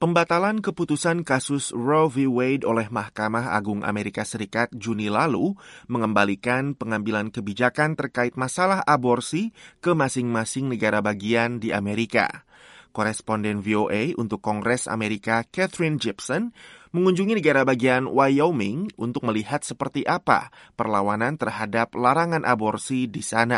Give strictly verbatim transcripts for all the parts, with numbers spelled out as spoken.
Pembatalan keputusan kasus Roe v. Wade oleh Mahkamah Agung Amerika Serikat Juni lalu mengembalikan pengambilan kebijakan terkait masalah aborsi ke masing-masing negara bagian di Amerika. Koresponden V O A untuk Kongres Amerika Catherine Gibson mengunjungi negara bagian Wyoming untuk melihat seperti apa perlawanan terhadap larangan aborsi di sana.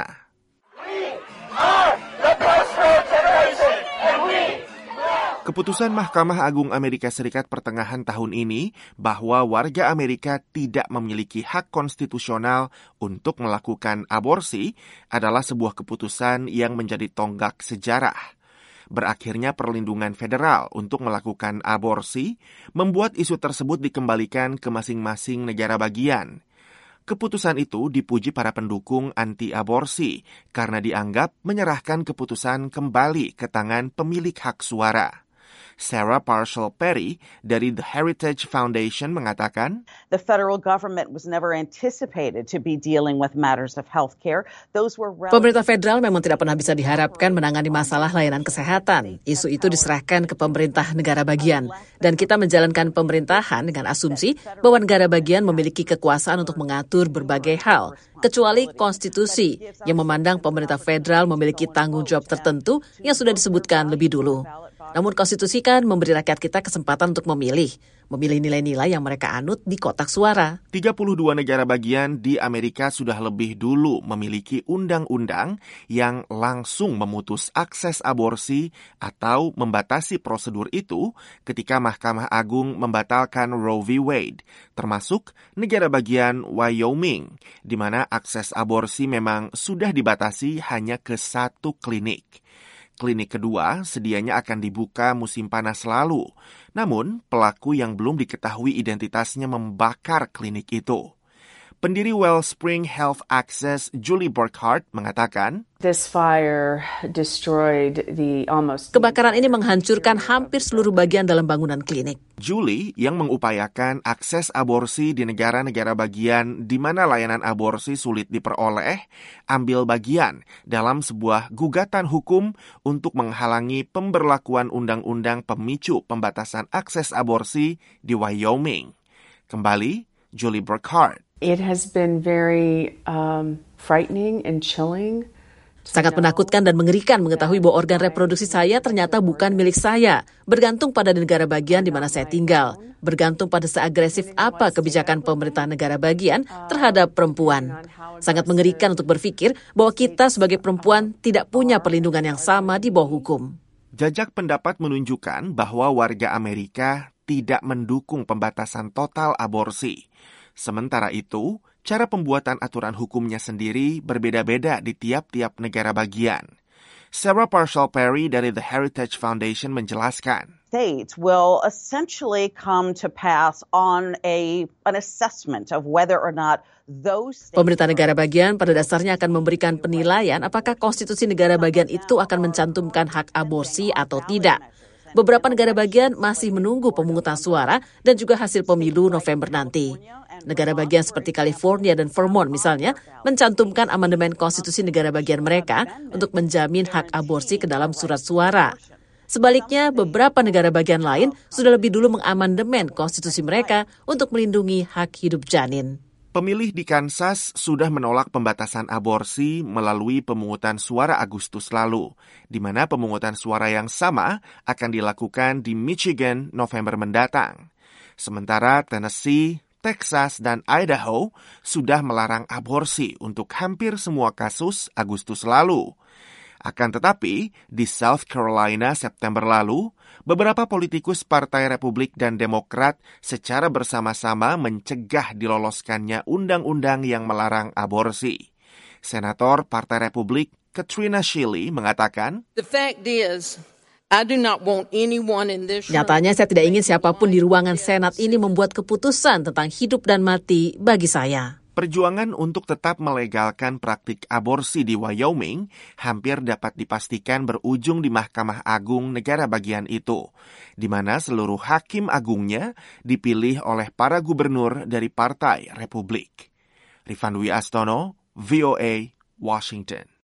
Keputusan Mahkamah Agung Amerika Serikat pertengahan tahun ini bahwa warga Amerika tidak memiliki hak konstitusional untuk melakukan aborsi adalah sebuah keputusan yang menjadi tonggak sejarah. Berakhirnya perlindungan federal untuk melakukan aborsi membuat isu tersebut dikembalikan ke masing-masing negara bagian. Keputusan itu dipuji para pendukung anti-aborsi karena dianggap menyerahkan keputusan kembali ke tangan pemilik hak suara. Sarah Parshall Perry dari The Heritage Foundation mengatakan, The federal government was never anticipated to be dealing with matters of health care. Those were relative... Pemerintah federal memang tidak pernah bisa diharapkan menangani masalah layanan kesehatan. Isu itu diserahkan ke pemerintah negara bagian. Dan kita menjalankan pemerintahan dengan asumsi bahwa negara bagian memiliki kekuasaan untuk mengatur berbagai hal, kecuali konstitusi yang memandang pemerintah federal memiliki tanggung jawab tertentu yang sudah disebutkan lebih dulu. Namun konstitusi kan memberi rakyat kita kesempatan untuk memilih, memilih nilai-nilai yang mereka anut di kotak suara. tiga puluh dua negara bagian di Amerika sudah lebih dulu memiliki undang-undang yang langsung memutus akses aborsi atau membatasi prosedur itu ketika Mahkamah Agung membatalkan Roe v. Wade, termasuk negara bagian Wyoming, di mana akses aborsi memang sudah dibatasi hanya ke satu klinik. Klinik kedua sedianya akan dibuka musim panas lalu, namun pelaku yang belum diketahui identitasnya membakar klinik itu. Pendiri Wellspring Health Access, Julie Burkhardt, mengatakan, This fire destroyed the almost... Kebakaran ini menghancurkan hampir seluruh bagian dalam bangunan klinik. Julie, yang mengupayakan akses aborsi di negara-negara bagian di mana layanan aborsi sulit diperoleh, ambil bagian dalam sebuah gugatan hukum untuk menghalangi pemberlakuan undang-undang pemicu pembatasan akses aborsi di Wyoming. Kembali, Julie Burkhardt. It has been very um, frightening and chilling. Sangat menakutkan dan mengerikan mengetahui bahwa organ reproduksi saya ternyata bukan milik saya, bergantung pada negara bagian di mana saya tinggal, bergantung pada seagresif apa kebijakan pemerintah negara bagian terhadap perempuan. Sangat mengerikan untuk berpikir bahwa kita sebagai perempuan tidak punya perlindungan yang sama di bawah hukum. Jajak pendapat menunjukkan bahwa warga Amerika tidak mendukung pembatasan total aborsi. Sementara itu, cara pembuatan aturan hukumnya sendiri berbeda-beda di tiap-tiap negara bagian. Sarah Parshall Perry dari The Heritage Foundation menjelaskan, States will essentially come to pass on a an assessment of whether or not those Pemerintah negara bagian pada dasarnya akan memberikan penilaian apakah konstitusi negara bagian itu akan mencantumkan hak aborsi atau tidak. Beberapa negara bagian masih menunggu pemungutan suara dan juga hasil pemilu November nanti. Negara bagian seperti California dan Vermont misalnya mencantumkan amandemen konstitusi negara bagian mereka untuk menjamin hak aborsi ke dalam surat suara. Sebaliknya, beberapa negara bagian lain sudah lebih dulu mengamandemen konstitusi mereka untuk melindungi hak hidup janin. Pemilih di Kansas sudah menolak pembatasan aborsi melalui pemungutan suara Agustus lalu, di mana pemungutan suara yang sama akan dilakukan di Michigan November mendatang. Sementara Tennessee, Texas, dan Idaho sudah melarang aborsi untuk hampir semua kasus Agustus lalu. Akan tetapi, di South Carolina September lalu, beberapa politikus Partai Republik dan Demokrat secara bersama-sama mencegah diloloskannya undang-undang yang melarang aborsi. Senator Partai Republik Katrina Shealy mengatakan, The fact is, I do not want anyone in this room... Nyatanya saya tidak ingin siapapun di ruangan Senat ini membuat keputusan tentang hidup dan mati bagi saya. Perjuangan untuk tetap melegalkan praktik aborsi di Wyoming hampir dapat dipastikan berujung di Mahkamah Agung negara bagian itu, di mana seluruh hakim agungnya dipilih oleh para gubernur dari Partai Republik. Rifan Dwi Astono, V O A, Washington.